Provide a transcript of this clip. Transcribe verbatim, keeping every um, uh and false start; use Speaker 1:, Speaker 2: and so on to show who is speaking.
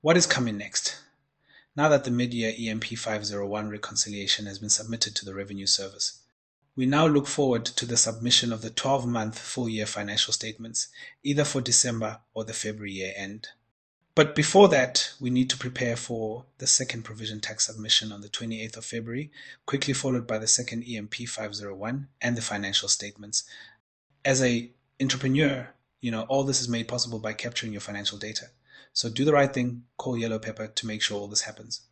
Speaker 1: What is coming next? Now that the mid-year E M P five oh one reconciliation has been submitted to the Revenue Service, we now look forward to the submission of the twelve-month full-year financial statements, either for December or the February year end. But before that, we need to prepare for the second provision tax submission on the twenty-eighth of February, quickly followed by the second E M P five oh one and the financial statements. As an entrepreneur, you know, all this is made possible by capturing your financial data. So do the right thing, call Yellow Pepper to make sure all this happens.